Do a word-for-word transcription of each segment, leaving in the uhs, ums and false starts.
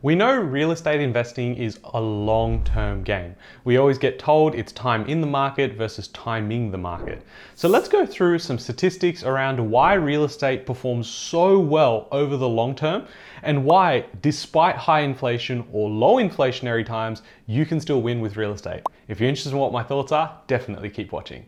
We know real estate investing is a long-term game. We always get told it's time in the market versus timing the market. So let's go through some statistics around why real estate performs so well over the long term and why, despite high inflation or low inflationary times, you can still win with real estate. If you're interested in what my thoughts are, definitely keep watching.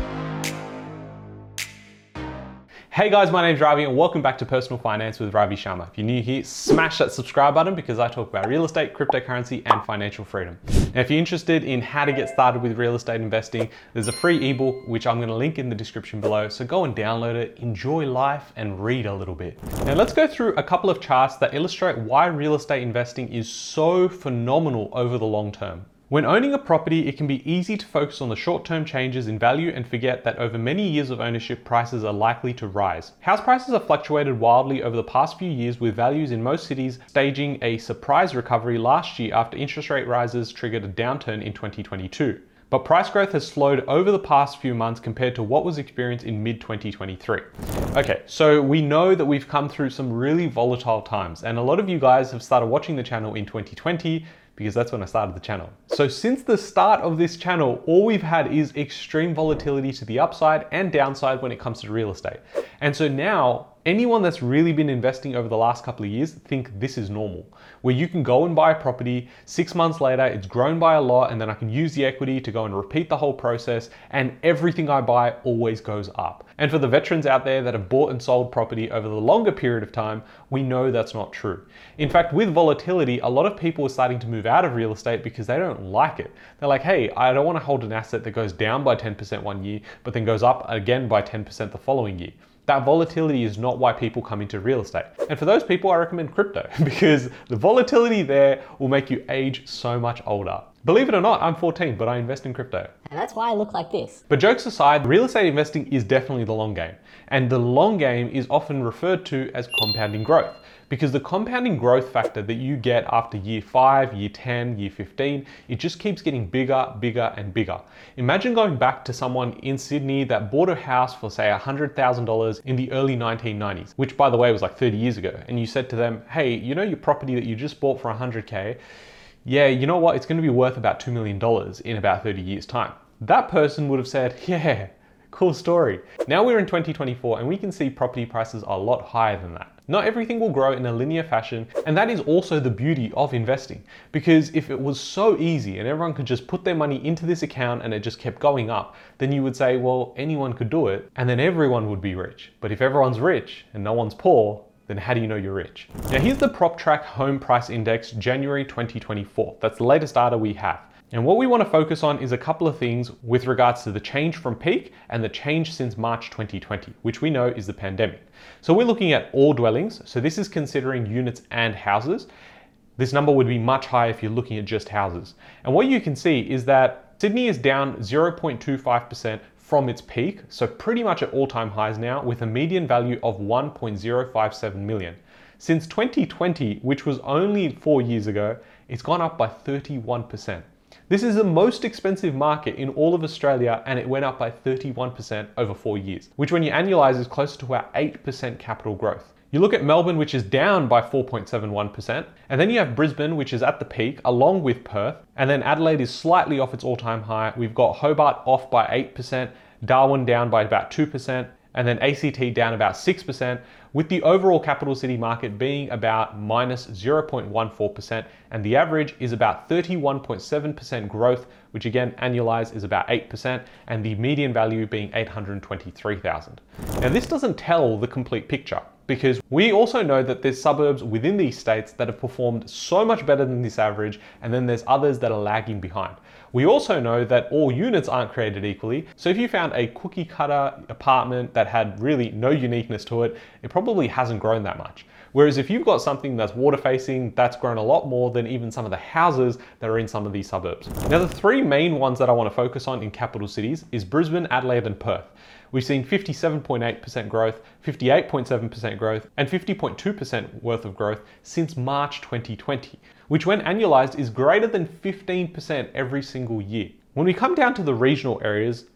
Hey guys, my name's Ravi and welcome back to Personal Finance with Ravi Sharma. If you're new here, smash that subscribe button because I talk about real estate, cryptocurrency, and financial freedom. Now, if you're interested in how to get started with real estate investing, there's a free ebook which I'm gonna link in the description below. So go and download it, enjoy life, and read a little bit. Now let's go through a couple of charts that illustrate why real estate investing is so phenomenal over the long term. When owning a property, it can be easy to focus on the short-term changes in value and forget that over many years of ownership, prices are likely to rise. House prices have fluctuated wildly over the past few years, with values in most cities staging a surprise recovery last year after interest rate rises triggered a downturn in twenty twenty-two. But price growth has slowed over the past few months compared to what was experienced in mid twenty twenty-three. Okay, so we know that we've come through some really volatile times, and a lot of you guys have started watching the channel in twenty twenty, because that's when I started the channel. So since the start of this channel, all we've had is extreme volatility to the upside and downside when it comes to real estate. And so now, anyone that's really been investing over the last couple of years think this is normal, where you can go and buy a property, six months later, it's grown by a lot, and then I can use the equity to go and repeat the whole process, and everything I buy always goes up. And for the veterans out there that have bought and sold property over the longer period of time, we know that's not true. In fact, with volatility, a lot of people are starting to move out of real estate because they don't like it. They're like, hey, I don't want to hold an asset that goes down by ten percent one year, but then goes up again by ten percent the following year. That volatility is not why people come into real estate. And for those people, I recommend crypto because the volatility there will make you age so much older. Believe it or not, I'm fourteen, but I invest in crypto. And that's why I look like this. But jokes aside, real estate investing is definitely the long game. And the long game is often referred to as compounding growth, because the compounding growth factor that you get after year five, year ten, year fifteen, it just keeps getting bigger, bigger, and bigger. Imagine going back to someone in Sydney that bought a house for say one hundred thousand dollars in the early nineteen nineties, which by the way was like thirty years ago. And you said to them, hey, you know your property that you just bought for one hundred K, yeah, you know what? It's gonna be worth about two million dollars in about thirty years time. That person would have said, yeah, cool story. Now we're in twenty twenty-four and we can see property prices are a lot higher than that. Not everything will grow in a linear fashion, and that is also the beauty of investing. Because if it was so easy and everyone could just put their money into this account and it just kept going up, then you would say, well, anyone could do it and then everyone would be rich. But if everyone's rich and no one's poor, then how do you know you're rich? Now here's the PropTrack Home Price Index, January twenty twenty-four. That's the latest data we have. And what we want to focus on is a couple of things with regards to the change from peak and the change since March twenty twenty, which we know is the pandemic. So we're looking at all dwellings. So this is considering units and houses. This number would be much higher if you're looking at just houses. And what you can see is that Sydney is down zero point two five percent from its peak. So pretty much at all-time highs now, with a median value of one point zero five seven million. Since twenty twenty, which was only four years ago, it's gone up by thirty-one percent. This is the most expensive market in all of Australia, and it went up by thirty-one percent over four years, which when you annualize is closer to our eight percent capital growth. You look at Melbourne, which is down by four point seven one percent, and then you have Brisbane, which is at the peak, along with Perth, and then Adelaide is slightly off its all-time high. We've got Hobart off by eight percent, Darwin down by about two percent, and then A C T down about six percent, with the overall capital city market being about minus zero point one four percent, and the average is about thirty-one point seven percent growth, which again annualized is about eight percent, and the median value being eight hundred twenty-three thousand. Now this doesn't tell the complete picture, because we also know that there's suburbs within these states that have performed so much better than this average, and then there's others that are lagging behind. We also know that all units aren't created equally, so if you found a cookie cutter apartment that had really no uniqueness to it, it probably hasn't grown that much. Whereas if you've got something that's water facing, that's grown a lot more than even some of the houses that are in some of these suburbs. Now the three main ones that I want to focus on in capital cities is Brisbane, Adelaide and Perth. We've seen fifty-seven point eight percent growth, fifty-eight point seven percent growth, and fifty point two percent worth of growth since March twenty twenty, which when annualized is greater than fifteen percent every single year. When we come down to the regional areas,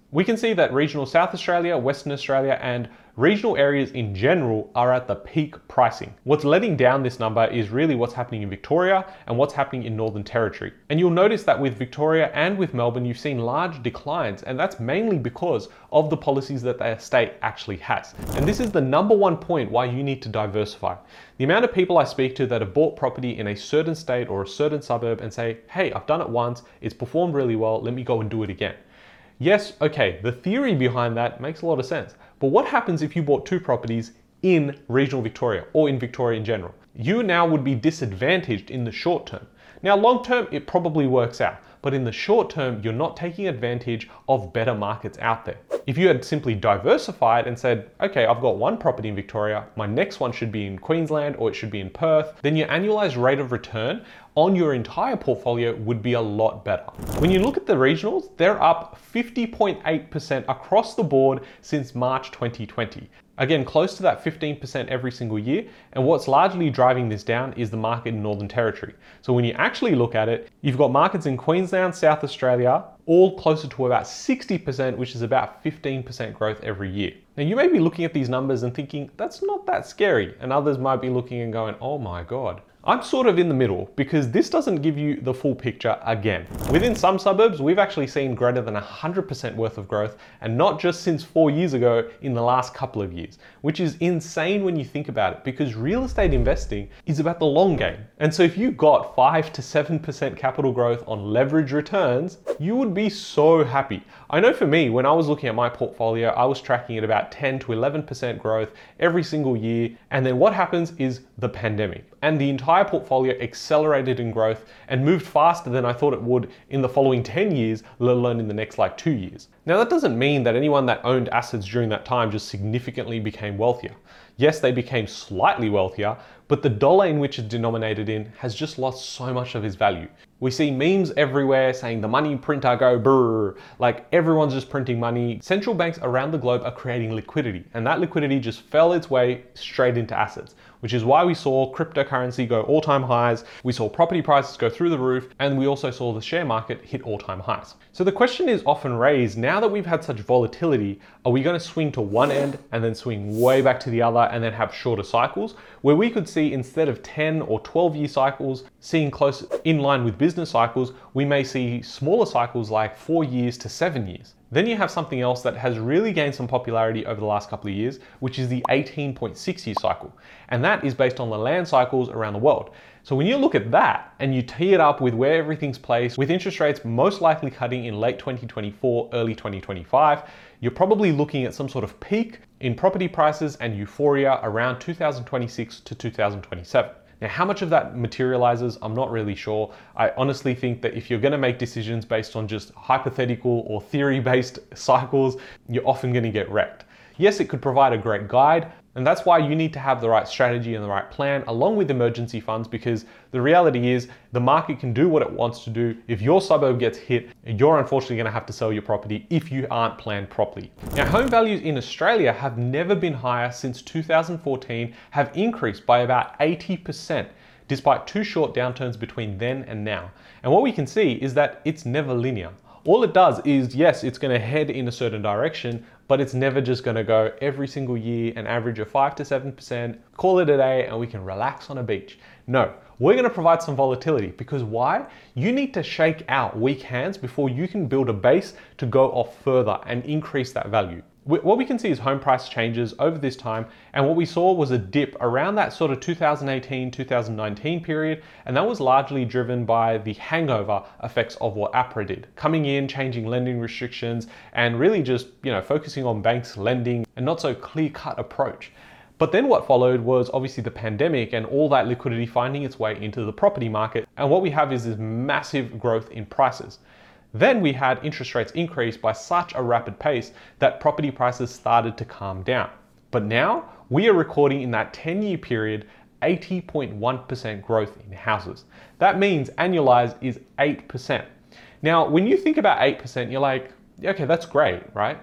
We can see that regional South Australia, Western Australia, and regional areas in general are at the peak pricing. What's letting down this number is really what's happening in Victoria and what's happening in Northern Territory. And you'll notice that with Victoria and with Melbourne, you've seen large declines, and that's mainly because of the policies that the state actually has. And this is the number one point why you need to diversify. The amount of people I speak to that have bought property in a certain state or a certain suburb and say, hey, I've done it once, it's performed really well, let me go and do it again. Yes, okay, the theory behind that makes a lot of sense. But what happens if you bought two properties in regional Victoria or in Victoria in general? You now would be disadvantaged in the short term. Now, long term, it probably works out, but in the short term, you're not taking advantage of better markets out there. If you had simply diversified and said, okay, I've got one property in Victoria, my next one should be in Queensland or it should be in Perth, then your annualized rate of return on your entire portfolio would be a lot better. When you look at the regionals, they're up fifty point eight percent across the board since March twenty twenty. Again, close to that fifteen percent every single year. And what's largely driving this down is the market in Northern Territory. So when you actually look at it, you've got markets in Queensland, South Australia, all closer to about sixty percent, which is about fifteen percent growth every year. Now you may be looking at these numbers and thinking, that's not that scary. And others might be looking and going, oh my God. I'm sort of in the middle because this doesn't give you the full picture again. Within some suburbs, we've actually seen greater than one hundred percent worth of growth, and not just since four years ago, in the last couple of years, which is insane when you think about it, because real estate investing is about the long game. And so if you got five to seven percent capital growth on leverage returns, you would be so happy. I know for me, when I was looking at my portfolio, I was tracking at about ten to eleven percent growth every single year. And then what happens is the pandemic, and the entire portfolio accelerated in growth and moved faster than I thought it would in the following ten years, let alone in the next like two years. Now that doesn't mean that anyone that owned assets during that time just significantly became wealthier. Yes, they became slightly wealthier, but the dollar in which it's denominated in has just lost so much of its value. We see memes everywhere saying the money printer go brrr, like everyone's just printing money. Central banks around the globe are creating liquidity, and that liquidity just fell its way straight into assets, which is why we saw cryptocurrency go all-time highs, we saw property prices go through the roof, and we also saw the share market hit all-time highs. So the question is often raised, now that we've had such volatility, are we going to swing to one end and then swing way back to the other and then have shorter cycles, where we could see, instead of ten or twelve year cycles, seeing close in line with business cycles, we may see smaller cycles like four years to seven years. Then you have something else that has really gained some popularity over the last couple of years, which is the eighteen point six year cycle. And that is based on the land cycles around the world. So when you look at that and you tee it up with where everything's placed, with interest rates most likely cutting in late twenty twenty-four, early twenty twenty-five, you're probably looking at some sort of peak in property prices and euphoria around two thousand twenty-six to two thousand twenty-seven. Now, how much of that materializes, I'm not really sure. I honestly think that if you're going to make decisions based on just hypothetical or theory-based cycles, you're often going to get wrecked. Yes, it could provide a great guide, and that's why you need to have the right strategy and the right plan along with emergency funds, because the reality is the market can do what it wants to do. If your suburb gets hit, you're unfortunately going to have to sell your property if you aren't planned properly. Now, home values in Australia have never been higher since two thousand fourteen, have increased by about eighty percent. Despite two short downturns between then and now. And what we can see is that it's never linear. All it does is, yes, it's going to head in a certain direction, but it's never just going to go every single year an average of five to seven percent, call it a day, and we can relax on a beach. No, we're going to provide some volatility, because why? You need to shake out weak hands before you can build a base to go off further and increase that value. What we can see is home price changes over this time, and what we saw was a dip around that sort of two thousand eighteen, two thousand nineteen period, and that was largely driven by the hangover effects of what APRA did, coming in, changing lending restrictions, and really just, you know, focusing on banks lending and not so clear-cut approach. But then what followed was obviously the pandemic and all that liquidity finding its way into the property market, and what we have is this massive growth in prices. Then we had interest rates increase by such a rapid pace that property prices started to calm down. But now we are recording in that ten year period eighty point one percent growth in houses. That means annualized is eight percent. Now, when you think about eight percent, you're like, okay, that's great, right?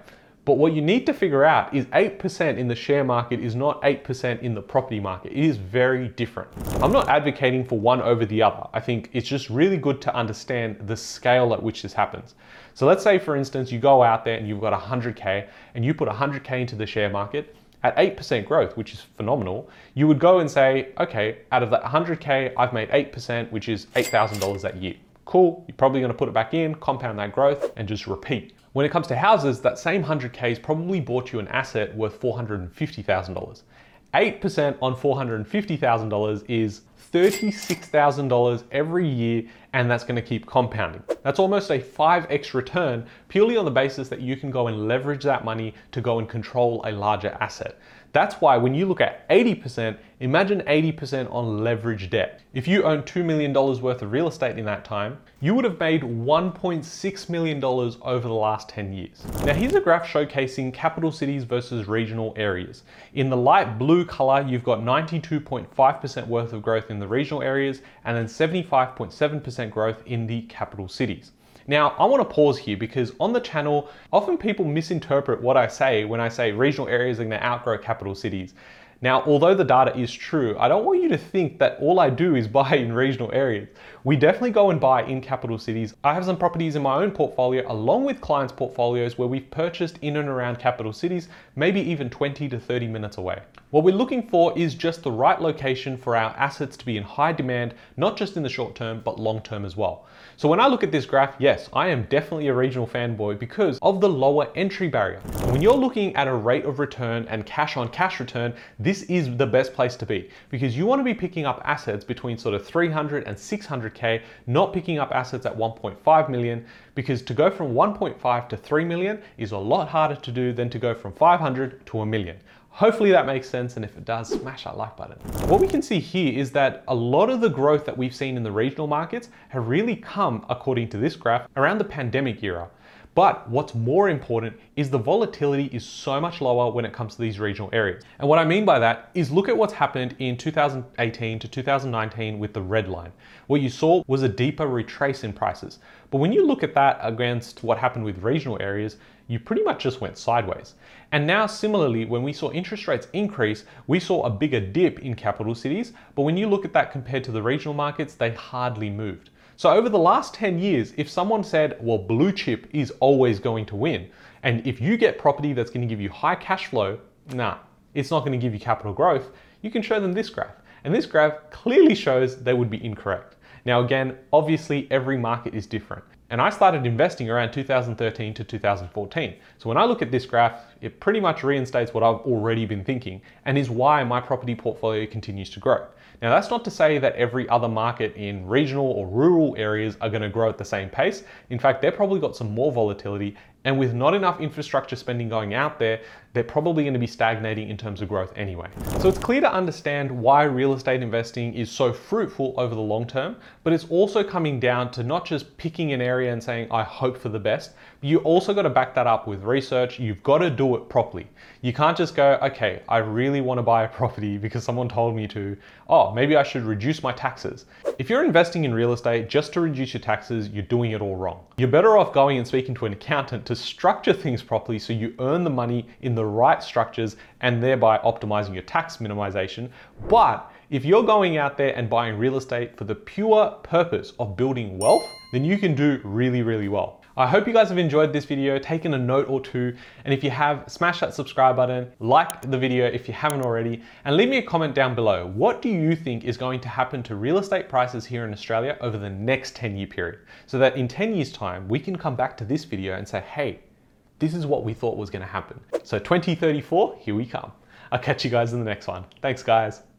But what you need to figure out is eight percent in the share market is not eight percent in the property market. It is very different. I'm not advocating for one over the other. I think it's just really good to understand the scale at which this happens. So let's say, for instance, you go out there and you've got one hundred K and you put one hundred K into the share market at eight percent growth, which is phenomenal. You would go and say, okay, out of that one hundred K, I've made eight percent, which is eight thousand dollars that year. Cool, you're probably gonna put it back in, compound that growth, and just repeat. When it comes to houses, that same one hundred K's probably bought you an asset worth four hundred fifty thousand dollars. eight percent on four hundred fifty thousand dollars is thirty-six thousand dollars every year, and that's gonna keep compounding. That's almost a five X return purely on the basis that you can go and leverage that money to go and control a larger asset. That's why when you look at eighty percent, imagine eighty percent on leverage debt. If you own two million dollars worth of real estate in that time, you would have made one point six million dollars over the last ten years. Now here's a graph showcasing capital cities versus regional areas. In the light blue color, you've got ninety-two point five percent worth of growth in the regional areas and then seventy-five point seven percent growth in the capital cities. Now, I want to pause here because on the channel, often people misinterpret what I say when I say regional areas are going to outgrow capital cities. Now, although the data is true, I don't want you to think that all I do is buy in regional areas. We definitely go and buy in capital cities. I have some properties in my own portfolio along with clients' portfolios where we've purchased in and around capital cities, maybe even twenty to thirty minutes away. What we're looking for is just the right location for our assets to be in high demand, not just in the short term, but long term as well. So when I look at this graph, yes, I am definitely a regional fanboy because of the lower entry barrier. And when you're looking at a rate of return and cash on cash return, this is the best place to be because you want to be picking up assets between sort of three hundred and six hundred K, not picking up assets at one point five million, because to go from one point five to three million is a lot harder to do than to go from five hundred to a million. Hopefully that makes sense, and if it does, smash that like button. What we can see here is that a lot of the growth that we've seen in the regional markets have really come, according to this graph, around the pandemic era. But what's more important is the volatility is so much lower when it comes to these regional areas. And what I mean by that is look at what's happened in two thousand eighteen to two thousand nineteen with the red line. What you saw was a deeper retrace in prices. But when you look at that against what happened with regional areas, you pretty much just went sideways. And now similarly, when we saw interest rates increase, we saw a bigger dip in capital cities. But when you look at that compared to the regional markets, they hardly moved. So over the last ten years, if someone said, well, blue chip is always going to win, and if you get property that's going to give you high cash flow, nah, it's not going to give you capital growth, you can show them this graph. And this graph clearly shows they would be incorrect. Now again, obviously every market is different. And I started investing around two thousand thirteen to two thousand fourteen. So when I look at this graph, it pretty much reinstates what I've already been thinking and is why my property portfolio continues to grow. Now that's not to say that every other market in regional or rural areas are going to grow at the same pace. In fact, they've probably got some more volatility, and with not enough infrastructure spending going out there, they're probably going to be stagnating in terms of growth anyway. So it's clear to understand why real estate investing is so fruitful over the long term, but it's also coming down to not just picking an area and saying, I hope for the best, but you also got to back that up with research. You've got to do it properly. You can't just go, okay, I really want to buy a property because someone told me to. Oh, maybe I should reduce my taxes. If you're investing in real estate just to reduce your taxes, you're doing it all wrong. You're better off going and speaking to an accountant to structure things properly so you earn the money in the right structures and thereby optimizing your tax minimization. But if you're going out there and buying real estate for the pure purpose of building wealth, then you can do really, really well. I hope you guys have enjoyed this video, taken a note or two, and if you have, smash that subscribe button, like the video if you haven't already, and leave me a comment down below. What do you think is going to happen to real estate prices here in Australia over the next ten year period? So that in ten years time, we can come back to this video and say, hey, this is what we thought was gonna happen. So twenty thirty-four, here we come. I'll catch you guys in the next one. Thanks guys.